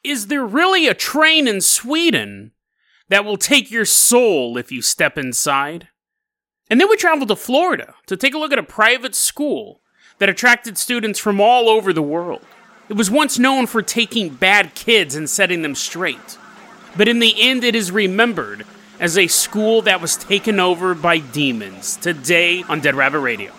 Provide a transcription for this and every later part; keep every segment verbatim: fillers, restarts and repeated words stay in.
Is there really a train in Sweden that will take your soul if you step inside? And then we traveled to Florida to take a look at a private school that attracted students from all over the world. It was once known for taking bad kids and setting them straight. But in the end, it is remembered as a school that was taken over by demons. Today on Dead Rabbit Radio.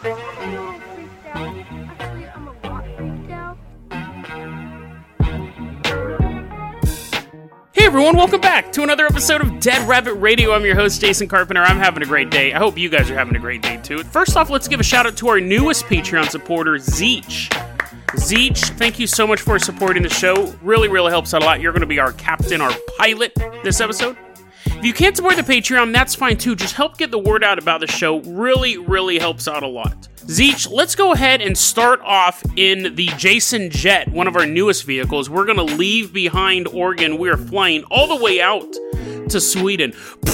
Hey everyone, welcome back to another episode of Dead Rabbit Radio. I'm your host, Jason Carpenter. I'm having a great day. I hope you guys are having a great day too. First off, let's give a shout out to our newest Patreon supporter, Zeech. Zeech, thank you so much for supporting the show. Really, really helps out a lot. You're going to be our captain, our pilot this episode. If you can't support the Patreon, that's fine too. Just help get the word out about the show. Really, really helps out a lot. Zeech, let's go ahead and start off in the Jason Jet, one of our newest vehicles. We're going to leave behind Oregon. We are flying all the way out to Sweden.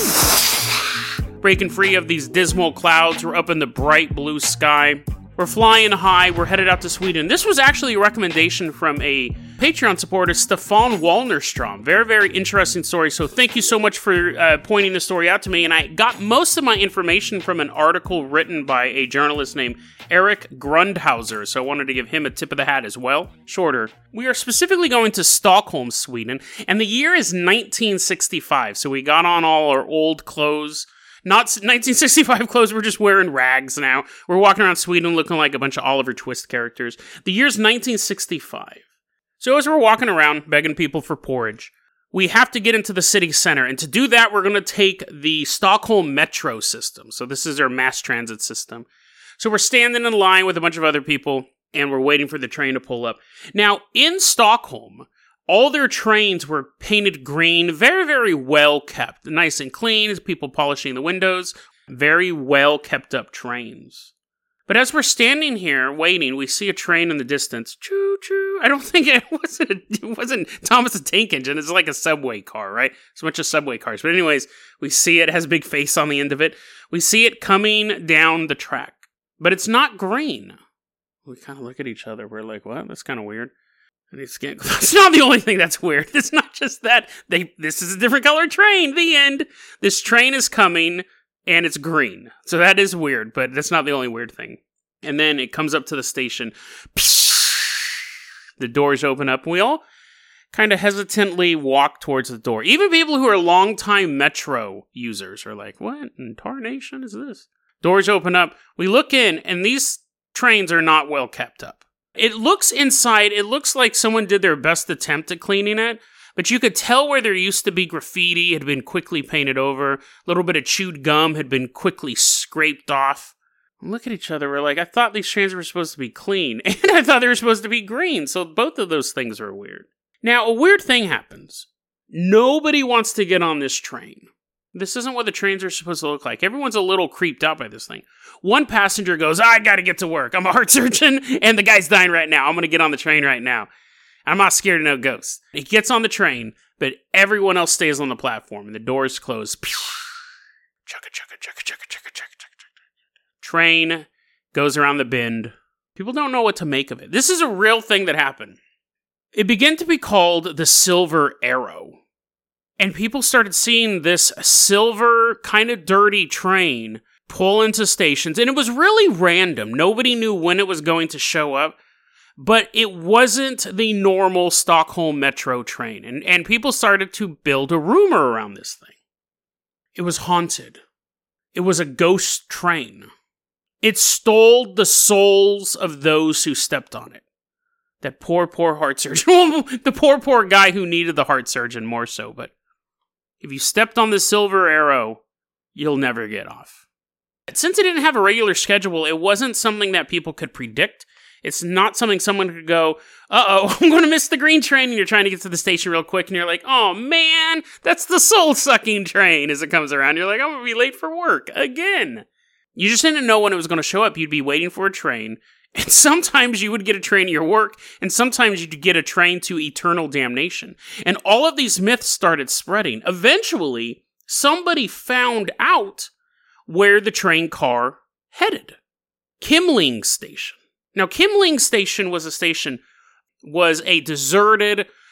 Breaking free of these dismal clouds. We're up in the bright blue sky. We're flying high. We're headed out to Sweden. This was actually a recommendation from a Patreon supporter, Stefan Wallnerstrom. Very, very interesting story. So thank you so much for uh, pointing the story out to me. And I got most of my information from an article written by a journalist named Eric Grundhauser. So I wanted to give him a tip of the hat as well. Shorter. We are specifically going to Stockholm, Sweden. And the year is nineteen sixty-five. So we got on all our old clothes. Not nineteen sixty-five clothes, we're just wearing rags now. We're walking around Sweden looking like a bunch of Oliver Twist characters. The year's nineteen sixty-five. So as we're walking around begging people for porridge, we have to get into the city center. And to do that, we're going to take the Stockholm Metro system. So this is our mass transit system. So we're standing in line with a bunch of other people, and we're waiting for the train to pull up. Now, in Stockholm, all their trains were painted green, very, very well kept. Nice and clean, people polishing the windows. Very well kept up trains. But as we're standing here waiting, we see a train in the distance. Choo choo. I don't think it wasn't, a, it wasn't Thomas the Tank Engine. It's like a subway car, right? It's a bunch of subway cars. But anyways, we see it, it has a big face on the end of it. We see it coming down the track. But it's not green. We kind of look at each other. We're like, what? That's kind of weird. And it's, getting, it's not the only thing that's weird. It's not just that. They. This is a different color train. The end. This train is coming, and it's green. So that is weird, but that's not the only weird thing. And then it comes up to the station. The doors open up, and we all kind of hesitantly walk towards the door. Even people who are longtime Metro users are like, what in tarnation is this? Doors open up. We look in, and these trains are not well kept up. It looks inside, it looks like someone did their best attempt at cleaning it, but you could tell where there used to be graffiti had been quickly painted over, a little bit of chewed gum had been quickly scraped off. Look at each other, we're like, I thought these trains were supposed to be clean, and I thought they were supposed to be green, so both of those things are weird. Now, a weird thing happens. Nobody wants to get on this train. This isn't what the trains are supposed to look like. Everyone's a little creeped out by this thing. One passenger goes, I gotta get to work. I'm a heart surgeon, and the guy's dying right now. I'm gonna get on the train right now. I'm not scared of no ghosts. He gets on the train, but everyone else stays on the platform, and the doors close. Chugga, chugga, chugga, chugga, chugga, chugga, chugga. Train goes around the bend. People don't know what to make of it. This is a real thing that happened. It began to be called the Silver Arrow. And people started seeing this silver, kind of dirty train pull into stations. And it was really random. Nobody knew when it was going to show up. But it wasn't the normal Stockholm Metro train. And, and people started to build a rumor around this thing. It was haunted. It was a ghost train. It stole the souls of those who stepped on it. That poor, poor heart surgeon. The poor, poor guy who needed the heart surgeon more so, but if you stepped on the Silver Arrow, you'll never get off. Since it didn't have a regular schedule, it wasn't something that people could predict. It's not something someone could go, uh-oh, I'm going to miss the green train, and you're trying to get to the station real quick, and you're like, oh man, that's the soul-sucking train as it comes around. You're like, I'm going to be late for work again. You just didn't know when it was going to show up. You'd be waiting for a train, and sometimes you would get a train to your work, and sometimes you'd get a train to eternal damnation. And all of these myths started spreading. Eventually, somebody found out where the train car headed. Kimling Station. Now, Kimling Station was a station, was a deserted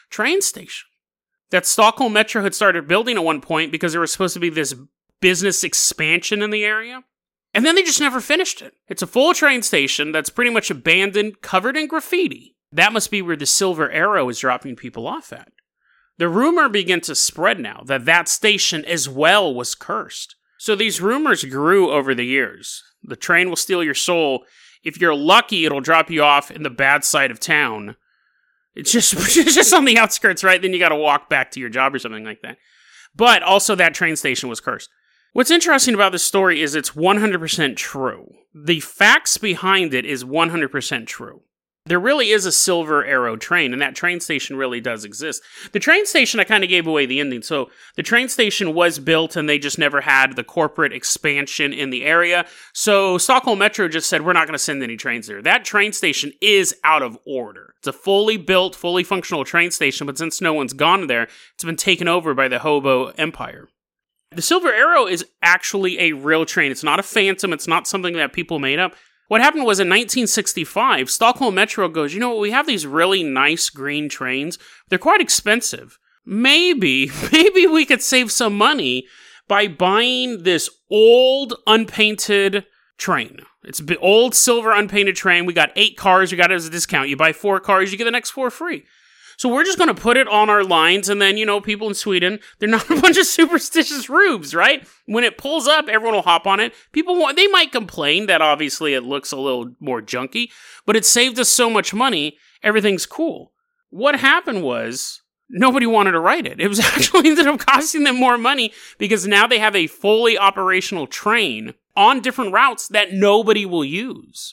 train station that Stockholm Metro had started building at one point because there was supposed to be this business expansion in the area. And then they just never finished it. It's a full train station that's pretty much abandoned, covered in graffiti. That must be where the Silver Arrow is dropping people off at. The rumor began to spread now that that station as well was cursed. So these rumors grew over the years. The train will steal your soul. If you're lucky, it'll drop you off in the bad side of town. It's just, it's just on the outskirts, right? Then you got to walk back to your job or something like that. But also that train station was cursed. What's interesting about this story is it's one hundred percent true. The facts behind it is one hundred percent true. There really is a Silver Arrow train, and that train station really does exist. The train station, I kind of gave away the ending. So the train station was built, and they just never had the corporate expansion in the area. So Stockholm Metro just said, we're not going to send any trains there. That train station is out of order. It's a fully built, fully functional train station, but since no one's gone there, it's been taken over by the hobo empire. The Silver Arrow is actually a real train. It's not a phantom. It's not something that people made up. What happened was in nineteen sixty-five, Stockholm Metro goes, you know what, we have these really nice green trains. They're quite expensive. Maybe, maybe we could save some money by buying this old unpainted train. It's an old silver unpainted train. We got eight cars. We got it as a discount. You buy four cars, you get the next four free. So we're just going to put it on our lines, and then, you know, people in Sweden, they're not a bunch of superstitious rubes, right? When it pulls up, everyone will hop on it. People want, they might complain that obviously it looks a little more junky, but it saved us so much money, everything's cool. What happened was, nobody wanted to ride it. It was actually ended up costing them more money, because now they have a fully operational train on different routes that nobody will use.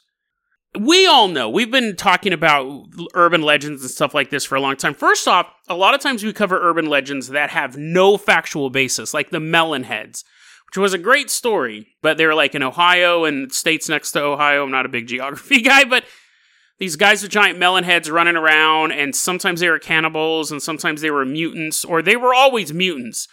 We all know, we've been talking about urban legends and stuff like this for a long time. First off, a lot of times we cover urban legends that have no factual basis, like the Melonheads, which was a great story, but they were like in Ohio and states next to Ohio. I'm not a big geography guy, but these guys with giant melon heads running around, and sometimes they were cannibals, and sometimes they were mutants, or they were always mutants.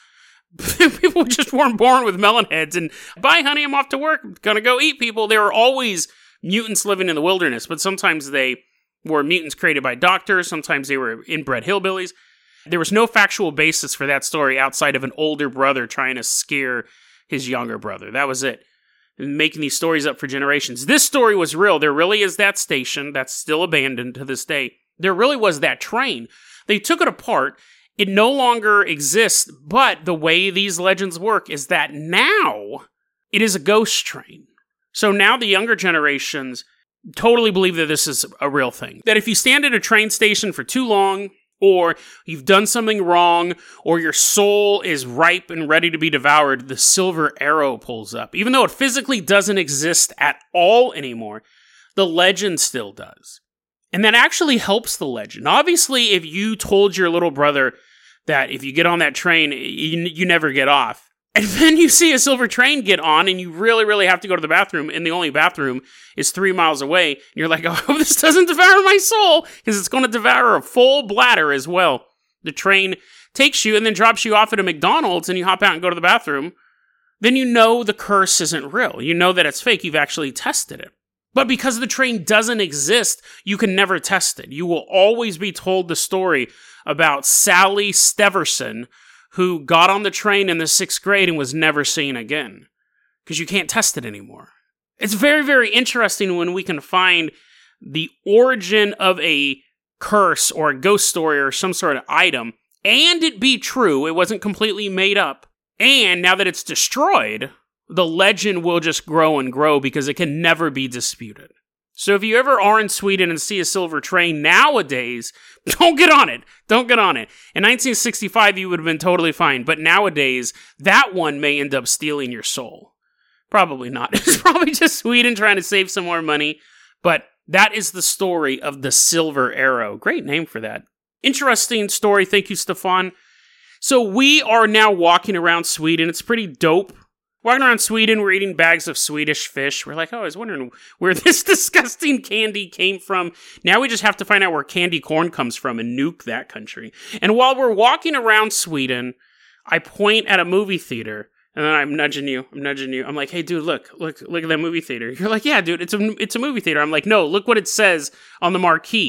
People just weren't born with melon heads, and bye honey, I'm off to work, I'm gonna go eat people. They were always mutants living in the wilderness, but sometimes they were mutants created by doctors, sometimes they were inbred hillbillies. There was no factual basis for that story outside of an older brother trying to scare his younger brother. That was it. Making these stories up for generations. This story was real. There really is that station that's still abandoned to this day. There really was that train. They took it apart. It no longer exists, but the way these legends work is that now it is a ghost train. So now the younger generations totally believe that this is a real thing. That if you stand at a train station for too long, or you've done something wrong, or your soul is ripe and ready to be devoured, the Silver Arrow pulls up. Even though it physically doesn't exist at all anymore, the legend still does. And that actually helps the legend. Obviously, if you told your little brother that if you get on that train, you, you never get off, and then you see a silver train get on, and you really, really have to go to the bathroom, and the only bathroom is three miles away, and you're like, oh, this doesn't devour my soul, because it's going to devour a full bladder as well. The train takes you and then drops you off at a McDonald's, and you hop out and go to the bathroom. Then you know the curse isn't real. You know that it's fake. You've actually tested it. But because the train doesn't exist, you can never test it. You will always be told the story about Sally Steverson, who got on the train in the sixth grade and was never seen again. Because you can't test it anymore. It's very, very interesting when we can find the origin of a curse or a ghost story or some sort of item, and it be true, it wasn't completely made up, and now that it's destroyed, the legend will just grow and grow because it can never be disputed. So if you ever are in Sweden and see a silver train nowadays, don't get on it. Don't get on it. In nineteen sixty-five, you would have been totally fine. But nowadays, that one may end up stealing your soul. Probably not. It's probably just Sweden trying to save some more money. But that is the story of the Silver Arrow. Great name for that. Interesting story. Thank you, Stefan. So we are now walking around Sweden. It's pretty dope. Walking around Sweden, we're eating bags of Swedish fish. We're like, oh, I was wondering where this disgusting candy came from. Now we just have to find out where candy corn comes from and nuke that country. And while we're walking around Sweden, I point at a movie theater, and then I'm nudging you. I'm nudging you. I'm like, hey, dude, look, look, look at that movie theater. You're like, yeah, dude, it's a, it's a movie theater. I'm like, no, look what it says on the marquee.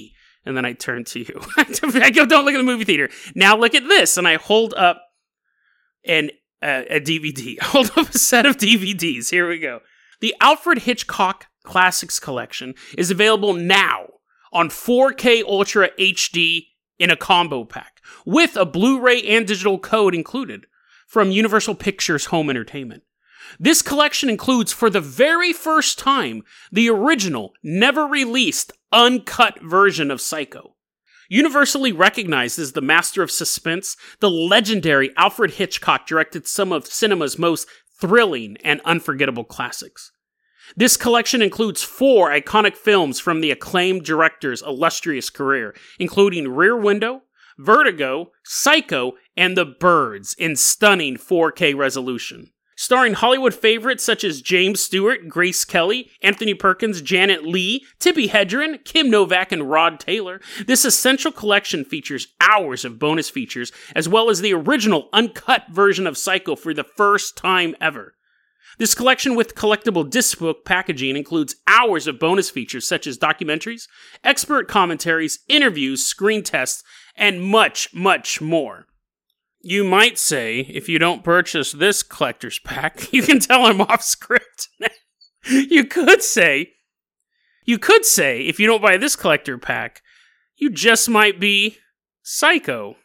And then I turn to you. I go, don't look at the movie theater. Now look at this. And I hold up an, uh, a D V D. I hold up a set of D V Ds. Here we go. The Alfred Hitchcock Classics Collection is available now on four K Ultra H D in a combo pack, with a Blu-ray and digital code included from Universal Pictures Home Entertainment. This collection includes, for the very first time, the original, never-released, uncut version of Psycho. Universally recognized as the master of suspense, the legendary Alfred Hitchcock directed some of cinema's most thrilling and unforgettable classics. This collection includes four iconic films from the acclaimed director's illustrious career, including Rear Window, Vertigo, Psycho, and The Birds in stunning four K resolution. Starring Hollywood favorites such as James Stewart, Grace Kelly, Anthony Perkins, Janet Leigh, Tippi Hedren, Kim Novak, and Rod Taylor, this essential collection features hours of bonus features, as well as the original uncut version of Psycho for the first time ever. This collection with collectible disc book packaging includes hours of bonus features such as documentaries, expert commentaries, interviews, screen tests, and much, much more. You might say, if you don't purchase this collector's pack, you can tell I'm off script. You could say, you could say, if you don't buy this collector pack, you just might be psycho.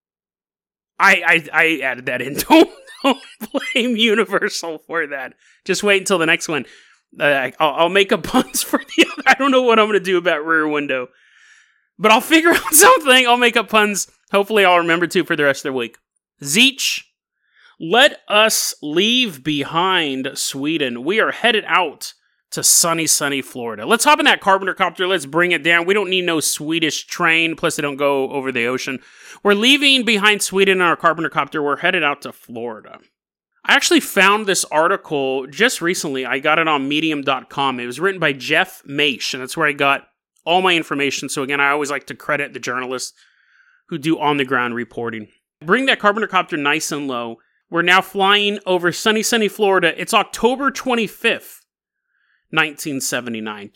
I I, I added that in. Don't, don't blame Universal for that. Just wait until the next one. Uh, I'll, I'll make up puns for the other. I don't know what I'm going to do about Rear Window. But I'll figure out something. I'll make up puns. Hopefully I'll remember to for the rest of the week. Zeech, let us leave behind Sweden. We are headed out to sunny, sunny Florida. Let's hop in that Carpenter copter. Let's bring it down. We don't need no Swedish train. Plus, they don't go over the ocean. We're leaving behind Sweden in our Carpenter copter. We're headed out to Florida. I actually found this article just recently. I got it on medium dot com. It was written by Jeff Maish, and that's where I got all my information. So again, I always like to credit the journalists who do on-the-ground reporting. Bring that Carpenter copter nice and low. We're now flying over sunny, sunny Florida. It's October twenty-fifth, nineteen seventy-nine.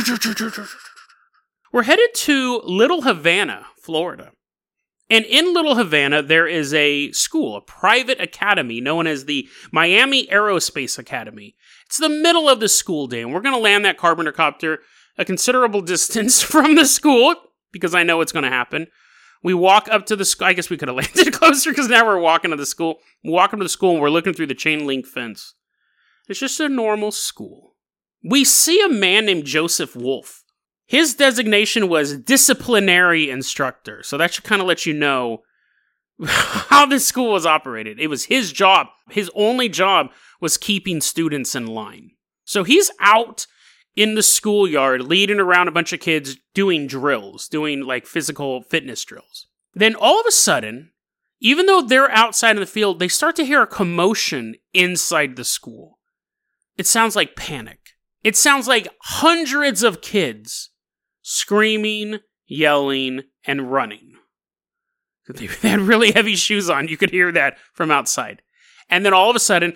We're headed to Little Havana, Florida. And in Little Havana, there is a school, a private academy known as the Miami Aerospace Academy. It's the middle of the school day, and we're going to land that Carpenter copter a considerable distance from the school, because I know it's going to happen. We walk up to the school. I guess we could have landed closer, because now we're walking to the school. We walk up to the school, and we're looking through the chain link fence. It's just a normal school. We see a man named Joseph Wolf. His designation was disciplinary instructor, so that should kind of let you know how this school was operated. It was his job. His only job was keeping students in line. So he's out in the schoolyard, leading around a bunch of kids doing drills, doing like physical fitness drills. Then all of a sudden, even though they're outside in the field, they start to hear a commotion inside the school. It sounds like panic. It sounds like hundreds of kids screaming, yelling, and running. They had really heavy shoes on. You could hear that from outside. And then all of a sudden,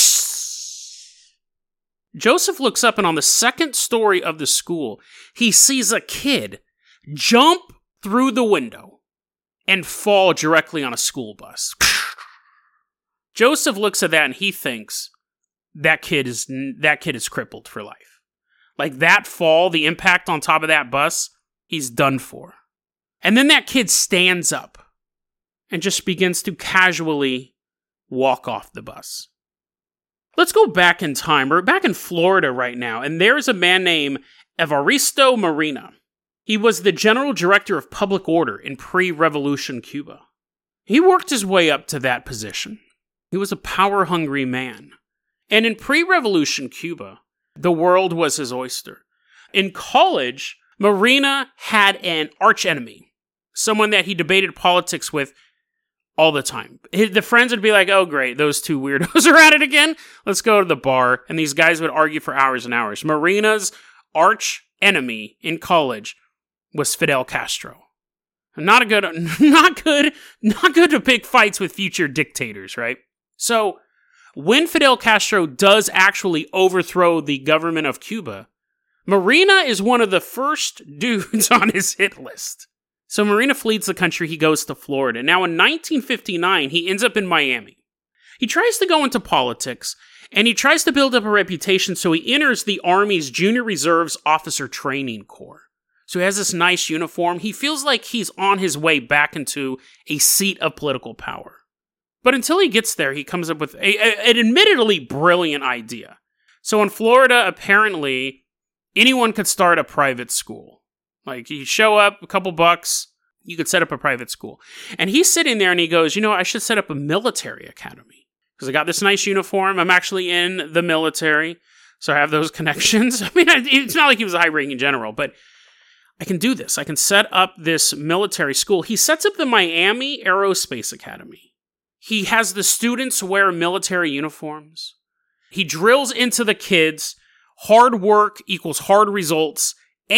psh, Joseph looks up, and on the second story of the school, he sees a kid jump through the window and fall directly on a school bus. Joseph looks at that and he thinks that kid is that kid is crippled for life. Like that fall, the impact on top of that bus, he's done for. And then that kid stands up and just begins to casually walk off the bus. Let's go back in time. We're back in Florida right now, and there's a man named Evaristo Marina. He was the general director of public order in pre-revolution Cuba. He worked his way up to that position. He was a power-hungry man. And in pre-revolution Cuba, the world was his oyster. In college, Marina had an archenemy, someone that he debated politics with all the time. His, the friends would be like, oh great, those two weirdos are at it again. Let's go to the bar. And these guys would argue for hours and hours. Marina's arch enemy in college was Fidel Castro. Not a good, not good, not good to pick fights with future dictators, right? So when Fidel Castro does actually overthrow the government of Cuba, Marina is one of the first dudes on his hit list. So Marina flees the country, he goes to Florida. Now in nineteen fifty-nine, he ends up in Miami. He tries to go into politics, and he tries to build up a reputation, so he enters the Army's Junior Reserves Officer Training Corps. So he has this nice uniform. He feels like he's on his way back into a seat of political power. But until he gets there, he comes up with a, a, an admittedly brilliant idea. So in Florida, apparently, anyone could start a private school. Like, you show up, a couple bucks, you could set up a private school. And he's sitting there and he goes, you know, I should set up a military academy. Because I got this nice uniform. I'm actually in the military. So I have those connections. I mean, it's not like he was a high-ranking general, but I can do this. I can set up this military school. He sets up the Miami Aerospace Academy. He has the students wear military uniforms. He drills into the kids, hard work equals hard results,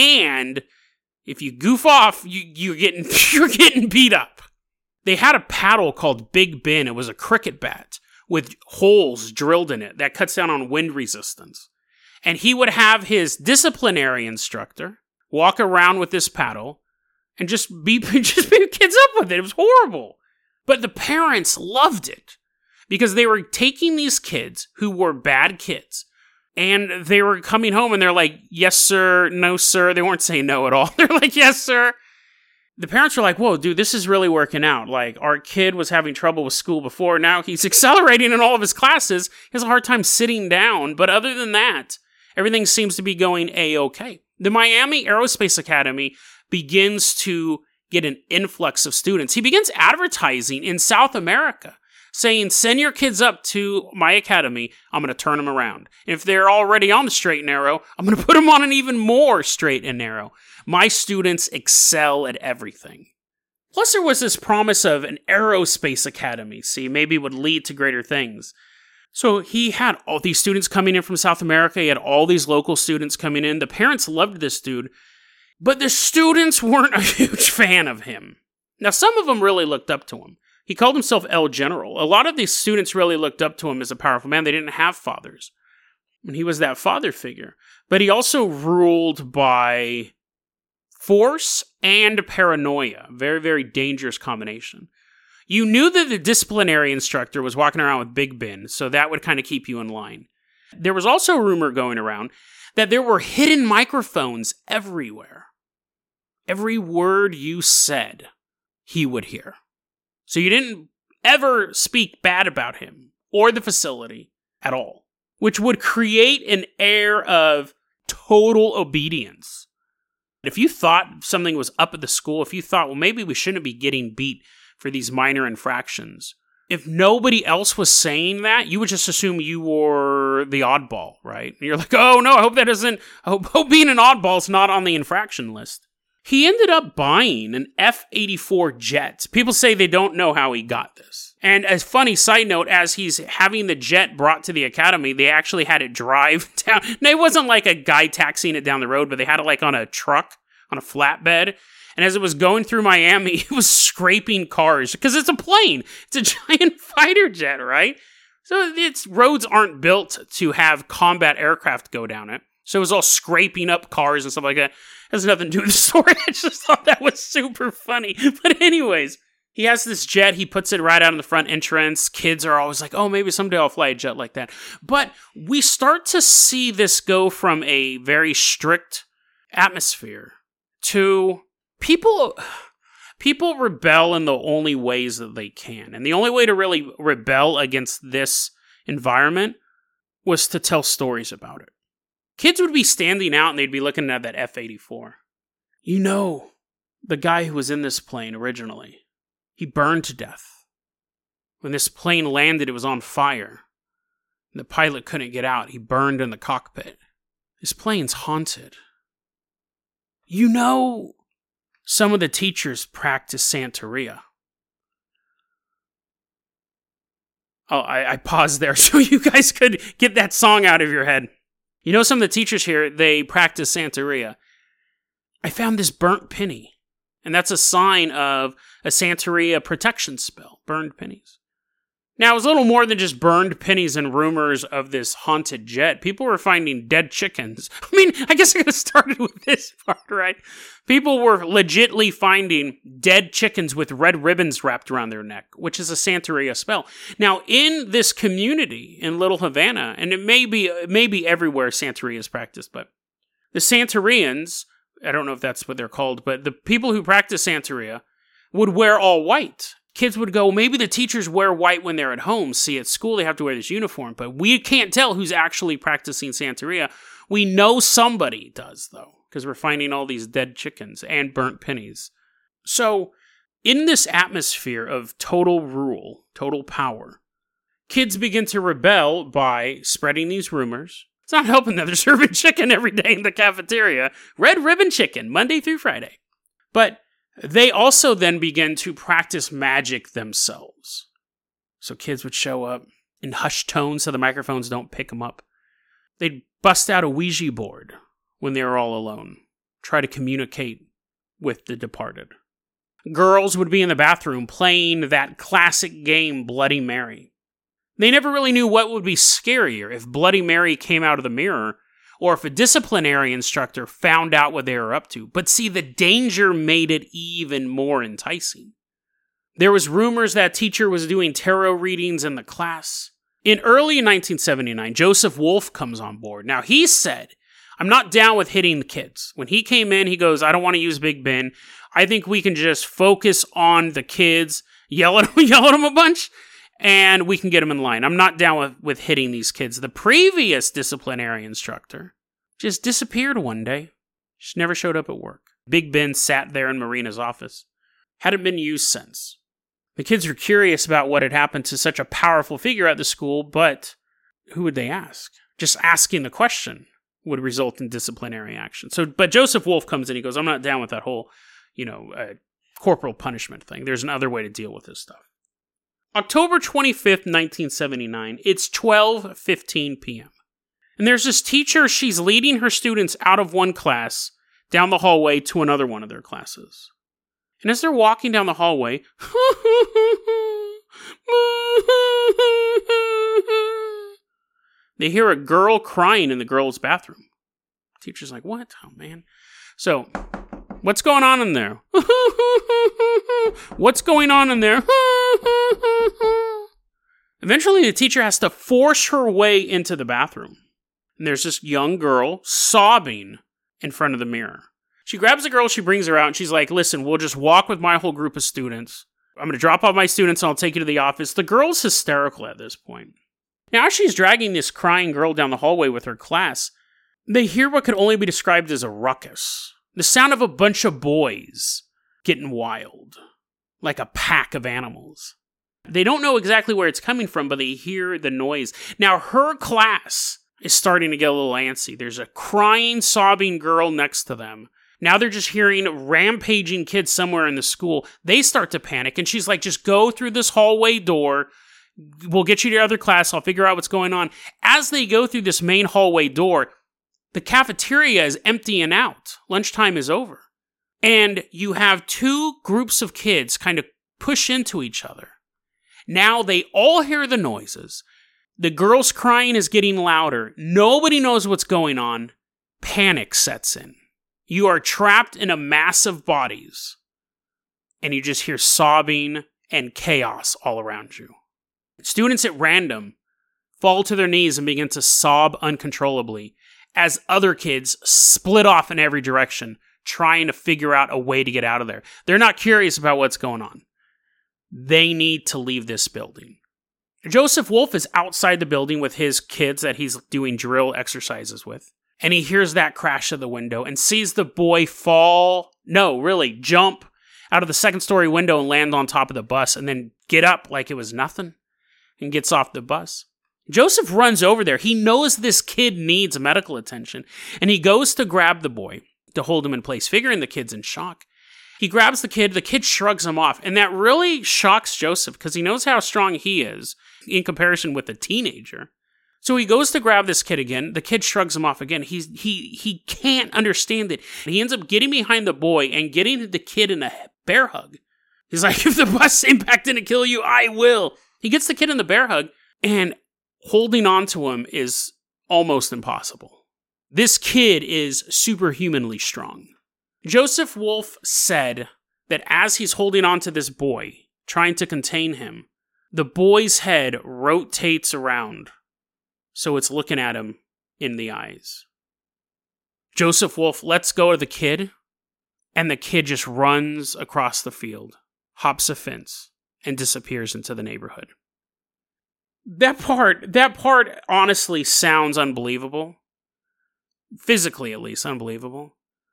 and if you goof off, you, you're getting you're getting beat up. They had a paddle called Big Ben. It was a cricket bat with holes drilled in it that cuts down on wind resistance. And he would have his disciplinary instructor walk around with this paddle and just beat, just beat kids up with it. It was horrible. But the parents loved it because they were taking these kids who were bad kids, and they were coming home and they're like, yes, sir, no, sir. They weren't saying no at all. They're like, yes, sir. The parents were like, whoa, dude, this is really working out. Like, our kid was having trouble with school before. Now he's accelerating in all of his classes. He has a hard time sitting down. But other than that, everything seems to be going A-okay. The Miami Aerospace Academy begins to get an influx of students. He begins advertising in South America, saying, send your kids up to my academy. I'm going to turn them around. And if they're already on the straight and narrow, I'm going to put them on an even more straight and narrow. My students excel at everything. Plus, there was this promise of an aerospace academy. See, maybe it would lead to greater things. So he had all these students coming in from South America. He had all these local students coming in. The parents loved this dude, but the students weren't a huge fan of him. Now, some of them really looked up to him. He called himself El General. A lot of these students really looked up to him as a powerful man. They didn't have fathers. And he was that father figure. But he also ruled by force and paranoia. Very, very dangerous combination. You knew that the disciplinary instructor was walking around with Big Ben, so that would kind of keep you in line. There was also a rumor going around that there were hidden microphones everywhere. Every word you said, he would hear. So you didn't ever speak bad about him or the facility at all, which would create an air of total obedience. If you thought something was up at the school, if you thought, well, maybe we shouldn't be getting beat for these minor infractions, if nobody else was saying that, you would just assume you were the oddball, right? And you're like, oh no, I hope that doesn't, I hope, hope being an oddball is not on the infraction list. He ended up buying an F eighty-four jet. People say they don't know how he got this. And as funny side note, as he's having the jet brought to the academy, they actually had it drive down. Now, it wasn't like a guy taxiing it down the road, but they had it like on a truck, on a flatbed. And as it was going through Miami, it was scraping cars because it's a plane. It's a giant fighter jet, right? So its roads aren't built to have combat aircraft go down it. So it was all scraping up cars and stuff like that. It has nothing to do with the story. I just thought that was super funny. But anyways, he has this jet. He puts it right out in the front entrance. Kids are always like, oh, maybe someday I'll fly a jet like that. But we start to see this go from a very strict atmosphere to people... People rebel in the only ways that they can. And the only way to really rebel against this environment was to tell stories about it. Kids would be standing out and they'd be looking at that F eighty-four. You know, the guy who was in this plane originally, he burned to death. When this plane landed, it was on fire. The pilot couldn't get out. He burned in the cockpit. This plane's haunted. You know, some of the teachers practice Santeria. Oh, I, I paused there so you guys could get that song out of your head. You know, some of the teachers here, they practice Santeria. I found this burnt penny, and that's a sign of a Santeria protection spell, burned pennies. Now, it was a little more than just burned pennies and rumors of this haunted jet. People were finding dead chickens. I mean, I guess I could have started with this part, right? People were legitly finding dead chickens with red ribbons wrapped around their neck, which is a Santeria spell. Now, in this community in Little Havana, and it may be, it may be everywhere Santeria is practiced, but the Santerians, I don't know if that's what they're called, but the people who practice Santeria would wear all white. Kids would go, maybe the teachers wear white when they're at home. See, at school they have to wear this uniform, but we can't tell who's actually practicing Santeria. We know somebody does, though, because we're finding all these dead chickens and burnt pennies. So, in this atmosphere of total rule, total power, kids begin to rebel by spreading these rumors. It's not helping that they're serving chicken every day in the cafeteria. Red ribbon chicken, Monday through Friday. But they also then begin to practice magic themselves. So kids would show up in hushed tones so the microphones don't pick them up. They'd bust out a Ouija board when they were all alone, try to communicate with the departed. Girls would be in the bathroom playing that classic game Bloody Mary. They never really knew what would be scarier, if Bloody Mary came out of the mirror, or if a disciplinary instructor found out what they were up to. But see, the danger made it even more enticing. There was rumors that teacher was doing tarot readings in the class. In early nineteen seventy-nine, Joseph Wolf comes on board. Now, he said, I'm not down with hitting the kids. When he came in, he goes, I don't want to use Big Ben. I think we can just focus on the kids, yell at them, yell at them a bunch, and we can get them in line. I'm not down with, with hitting these kids. The previous disciplinary instructor just disappeared one day. She never showed up at work. Big Ben sat there in Marina's office. Hadn't been used since. The kids were curious about what had happened to such a powerful figure at the school, but who would they ask? Just asking the question would result in disciplinary action. So, but Joseph Wolf comes in, he goes, I'm not down with that whole, you know, uh, corporal punishment thing. There's another way to deal with this stuff. October twenty-fifth, nineteen seventy-nine, it's twelve fifteen p.m. And there's this teacher, she's leading her students out of one class down the hallway to another one of their classes. And as they're walking down the hallway, they hear a girl crying in the girls' bathroom. Teacher's like, what? Oh, man. So, what's going on in there? What's going on in there? Eventually, the teacher has to force her way into the bathroom. And there's this young girl sobbing in front of the mirror. She grabs the girl, she brings her out, and she's like, listen, we'll just walk with my whole group of students. I'm going to drop off my students, and I'll take you to the office. The girl's hysterical at this point. Now, as she's dragging this crying girl down the hallway with her class, they hear what could only be described as a ruckus. The sound of a bunch of boys getting wild, like a pack of animals. They don't know exactly where it's coming from, but they hear the noise. Now, her class is starting to get a little antsy. There's a crying, sobbing girl next to them. Now they're just hearing rampaging kids somewhere in the school. They start to panic, and she's like, just go through this hallway door. We'll get you to your other class. I'll figure out what's going on. As they go through this main hallway door, the cafeteria is emptying out. Lunchtime is over. And you have two groups of kids kind of push into each other. Now they all hear the noises. The girl's crying is getting louder. Nobody knows what's going on. Panic sets in. You are trapped in a mass of bodies. And you just hear sobbing and chaos all around you. Students at random fall to their knees and begin to sob uncontrollably as other kids split off in every direction, trying to figure out a way to get out of there. They're not curious about what's going on. They need to leave this building. Joseph Wolf is outside the building with his kids that he's doing drill exercises with. And he hears that crash of the window and sees the boy fall, no, really, jump out of the second story window and land on top of the bus and then get up like it was nothing and gets off the bus. Joseph runs over there. He knows this kid needs medical attention, and he goes to grab the boy to hold him in place, figuring the kid's in shock. He grabs the kid, the kid shrugs him off, and that really shocks Joseph because he knows how strong he is in comparison with a teenager. So he goes to grab this kid again. The kid shrugs him off again. He's he he can't understand it. He ends up getting behind the boy and getting the kid in a bear hug. He's like, if the bus impact didn't kill you, I will. He gets the kid in the bear hug, and holding on to him is almost impossible. This kid is superhumanly strong. Joseph Wolf said that as he's holding on to this boy, trying to contain him, the boy's head rotates around, so it's looking at him in the eyes. Joseph Wolf lets go of the kid, and the kid just runs across the field, hops a fence, and disappears into the neighborhood. That part, that part honestly sounds unbelievable. Physically, at least, unbelievable.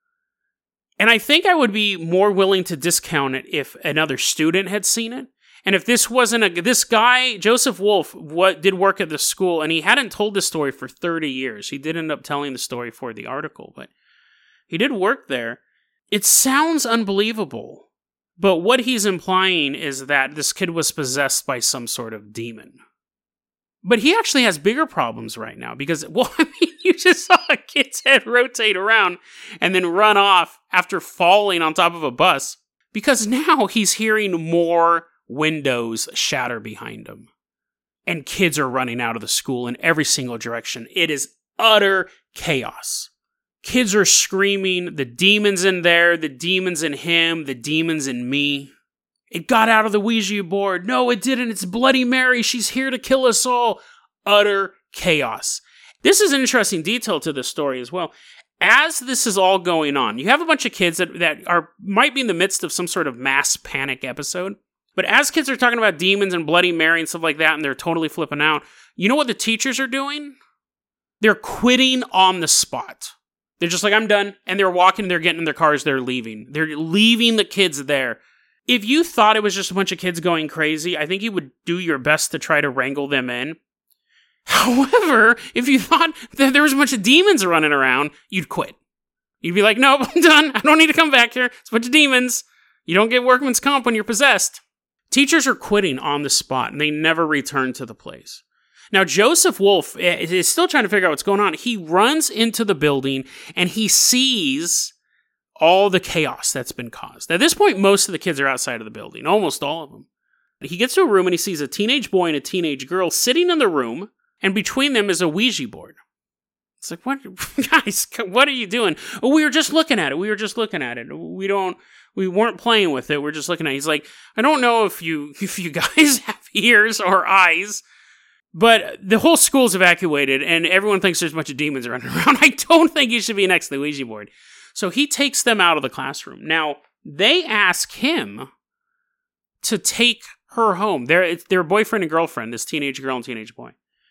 And I think I would be more willing to discount it if another student had seen it. And if this wasn't a... This guy, Joseph Wolf, what, did work at the school, and he hadn't told the story for thirty years. He did end up telling the story for the article, but he did work there. It sounds unbelievable, but what he's implying is that this kid was possessed by some sort of demon. But he actually has bigger problems right now because, well, I mean, you just saw a kid's head rotate around and then run off after falling on top of a bus because now he's hearing more windows shatter behind him. And kids are running out of the school in every single direction. It is utter chaos. Kids are screaming, the demon's in there, the demon's in him, the demon's in me. It got out of the Ouija board. No, it didn't. It's Bloody Mary. She's here to kill us all. Utter chaos. This is an interesting detail to this story as well. As this is all going on, you have a bunch of kids that, that are might be in the midst of some sort of mass panic episode. But as kids are talking about demons and Bloody Mary and stuff like that, and they're totally flipping out, you know what the teachers are doing? They're quitting on the spot. They're just like, I'm done. And they're walking, they're getting in their cars, they're leaving. They're leaving the kids there. If you thought it was just a bunch of kids going crazy, I think you would do your best to try to wrangle them in. However, if you thought that there was a bunch of demons running around, you'd quit. You'd be like, nope, I'm done. I don't need to come back here. It's a bunch of demons. You don't get workman's comp when you're possessed. Teachers are quitting on the spot, and they never return to the place. Now, Joseph Wolf is still trying to figure out what's going on. He runs into the building, and he sees all the chaos that's been caused. At this point, most of the kids are outside of the building, almost all of them. He gets to a room, and he sees a teenage boy and a teenage girl sitting in the room, and between them is a Ouija board. It's like, what, guys, what are you doing? Oh, we were just looking at it. We were just looking at it. We don't... We weren't playing with it. We're just looking at it. He's like, I don't know if you if you guys have ears or eyes, but the whole school's evacuated, and everyone thinks there's a bunch of demons running around. I don't think you should be next to the Ouija board. So he takes them out of the classroom. Now, they ask him to take her home. They're, they're boyfriend and girlfriend, this teenage girl and teenage boy.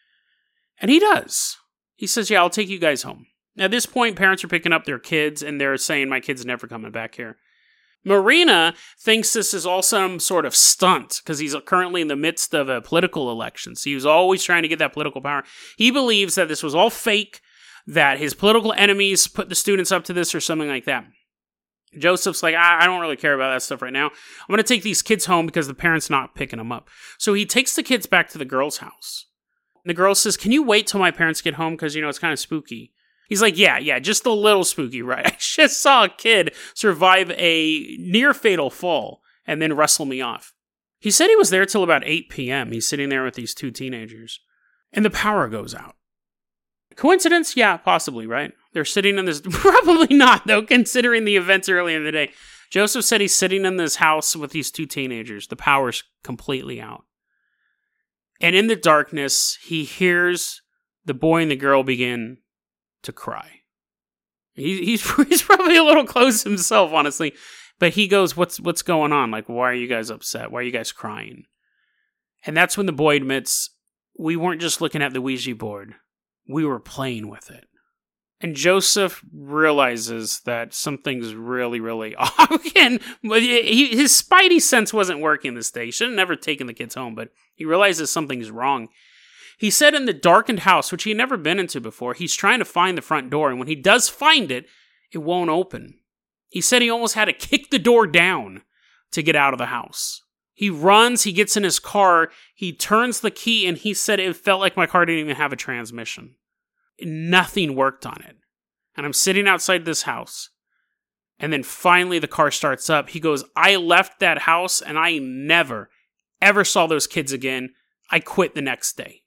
And he does. He says, yeah, I'll take you guys home. At this point, parents are picking up their kids, and they're saying, my kid's never coming back here. Marina thinks this is all some sort of stunt because he's currently in the midst of a political election. So he was always trying to get that political power. He believes that this was all fake, that his political enemies put the students up to this or something like that. Joseph's like, I, I don't really care about that stuff right now. I'm going to take these kids home because the parents not picking them up. So he takes the kids back to the girl's house. The girl says, can you wait till my parents get home? Because, you know, it's kind of spooky. He's like, yeah, yeah, just a little spooky, right? I just saw a kid survive a near-fatal fall and then wrestle me off. He said he was there till about eight p.m. He's sitting there with these two teenagers. And the power goes out. Coincidence? Yeah, possibly, right? They're sitting in this... Probably not, though, considering the events earlier in the day. Joseph said he's sitting in this house with these two teenagers. The power's completely out. And in the darkness, he hears the boy and the girl begin to cry. He, he's he's probably a little close himself, honestly, but he goes, "What's what's going on? Like, why are you guys upset? Why are you guys crying?" And that's when the boy admits, "We weren't just looking at the Ouija board; we were playing with it." And Joseph realizes that something's really, really off. Again, his spidey sense wasn't working this day. He should have never taken the kids home, but he realizes something's wrong. He said in the darkened house, which he had never been into before, he's trying to find the front door, and when he does find it, it won't open. He said he almost had to kick the door down to get out of the house. He runs, he gets in his car, he turns the key, and he said it felt like my car didn't even have a transmission. Nothing worked on it. And I'm sitting outside this house, and then finally the car starts up. He goes, I left that house, and I never, ever saw those kids again I quit the next day.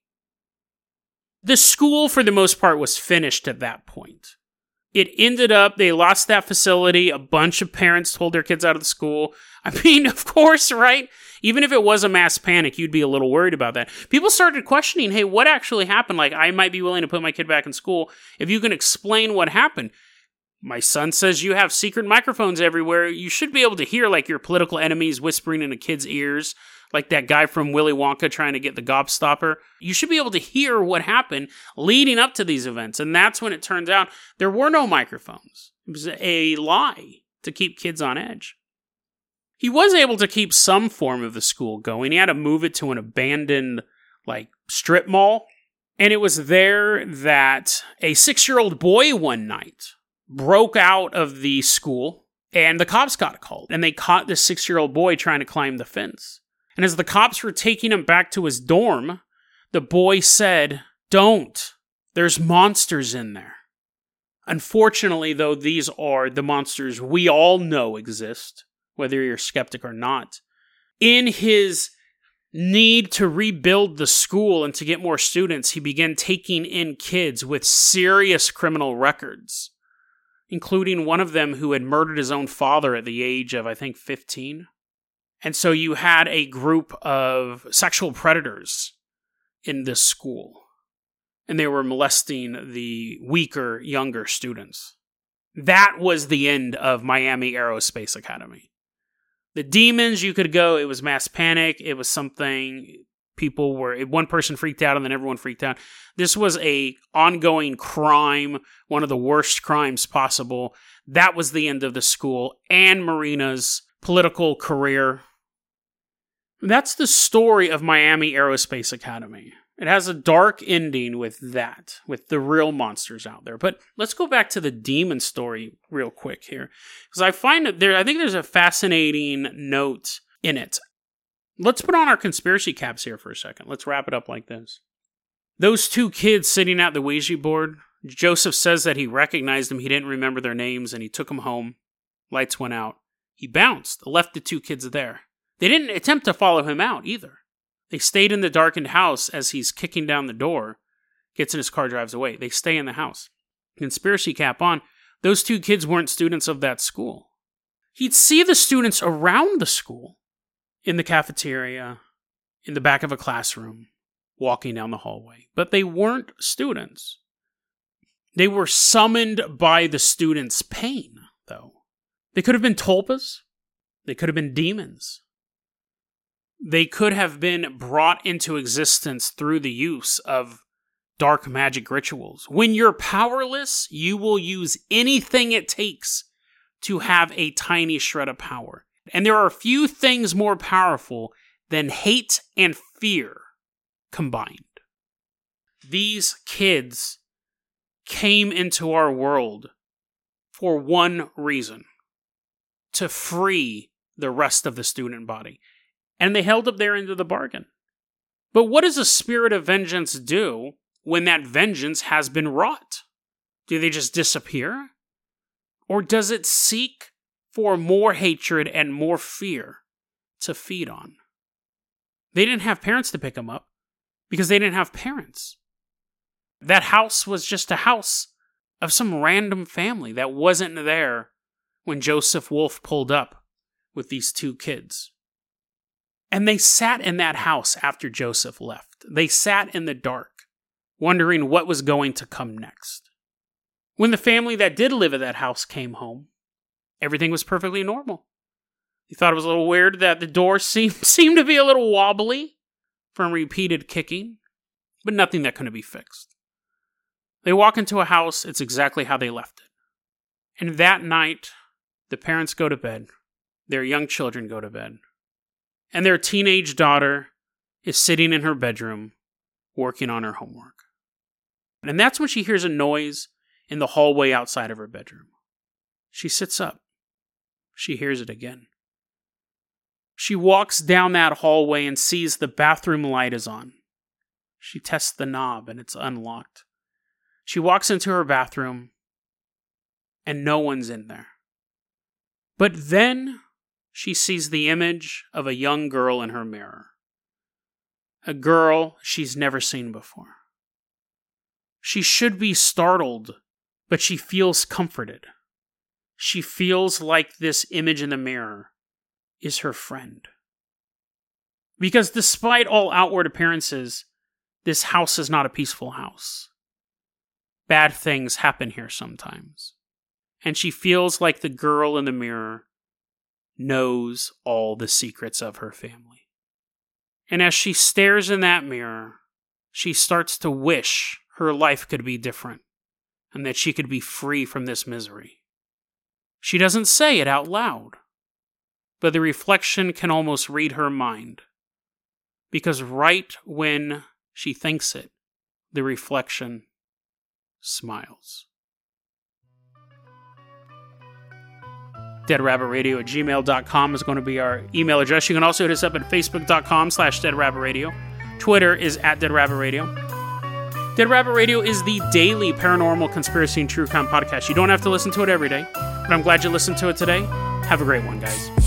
The school, for the most part, was finished at that point. It ended up, they lost that facility. A bunch of parents told their kids out of the school. I mean, of course, right? Even if it was a mass panic, you'd be a little worried about that. People started questioning, hey, what actually happened? Like, I might be willing to put my kid back in school if you can explain what happened. My son says you have secret microphones everywhere. You should be able to hear, like, your political enemies whispering in a kid's ears, like that guy from Willy Wonka trying to get the gobstopper. You should be able to hear what happened leading up to these events. And that's when it turns out there were no microphones. It was a lie to keep kids on edge. He was able to keep some form of the school going. He had to move it to an abandoned, like, strip mall. And it was there that a six-year-old boy one night broke out of the school, and the cops got called. And they caught this six-year-old boy trying to climb the fence. And as the cops were taking him back to his dorm, the boy said, "Don't. There's monsters in there." Unfortunately, though, these are the monsters we all know exist, whether you're a skeptic or not. In his need to rebuild the school and to get more students, he began taking in kids with serious criminal records, including one of them who had murdered his own father at the age of, I think, fifteen. And so you had a group of sexual predators in this school, and they were molesting the weaker, younger students. That was the end of Miami Aerospace Academy. The demons, you could go, it was mass panic, it was something people were, one person freaked out and then everyone freaked out. This was a ongoing crime, one of the worst crimes possible. That was the end of the school and Marina's political career. That's the story of Miami Aerospace Academy. It has a dark ending with that, with the real monsters out there. But let's go back to the demon story real quick here, because I find that there, I think there's a fascinating note in it. Let's put on our conspiracy caps here for a second. Let's wrap it up like this. Those two kids sitting at the Ouija board, Joseph says that he recognized them. He didn't remember their names, and he took them home. Lights went out. He bounced, left the two kids there. They didn't attempt to follow him out either. They stayed in the darkened house as he's kicking down the door, gets in his car, drives away. They stay in the house. Conspiracy cap on, those two kids weren't students of that school. He'd see the students around the school, in the cafeteria, in the back of a classroom, walking down the hallway. But they weren't students. They were summoned by the students' pain, though. They could have been tulpas. They could have been demons. They could have been brought into existence through the use of dark magic rituals. When you're powerless, you will use anything it takes to have a tiny shred of power. And there are few things more powerful than hate and fear combined. These kids came into our world for one reason: to free the rest of the student body. And they held up their end of the bargain. But what does a spirit of vengeance do when that vengeance has been wrought? Do they just disappear? Or does it seek for more hatred and more fear to feed on? They didn't have parents to pick them up because they didn't have parents. That house was just a house of some random family that wasn't there when Joseph Wolf pulled up with these two kids. And they sat in that house after Joseph left. They sat in the dark, wondering what was going to come next. When the family that did live at that house came home, everything was perfectly normal. He thought it was a little weird that the door seemed, seemed to be a little wobbly from repeated kicking, but nothing that couldn't be fixed. They walk into a house, it's exactly how they left it. And that night, the parents go to bed, their young children go to bed. And their teenage daughter is sitting in her bedroom working on her homework. And that's when she hears a noise in the hallway outside of her bedroom. She sits up. She hears it again. She walks down that hallway and sees the bathroom light is on. She tests the knob and it's unlocked. She walks into her bathroom and no one's in there. But then she sees the image of a young girl in her mirror. a girl she's never seen before. She should be startled, but she feels comforted. She feels like this image in the mirror is her friend. Because despite all outward appearances, this house is not a peaceful house. Bad things happen here sometimes. And she feels like the girl in the mirror knows all the secrets of her family. And as she stares in that mirror, she starts to wish her life could be different and that she could be free from this misery. She doesn't say it out loud, but the reflection can almost read her mind. Because right when she thinks it, the reflection smiles. deadrabbitradio at gmail dot com is going to be our email address. You can also hit us up at facebook.com slash deadrabbitradio. Twitter is at deadrabbitradio. Dead Rabbit Radio is the daily paranormal conspiracy and true crime podcast. You don't have to listen to it every day, but I'm glad you listened to it today. Have a great one, guys.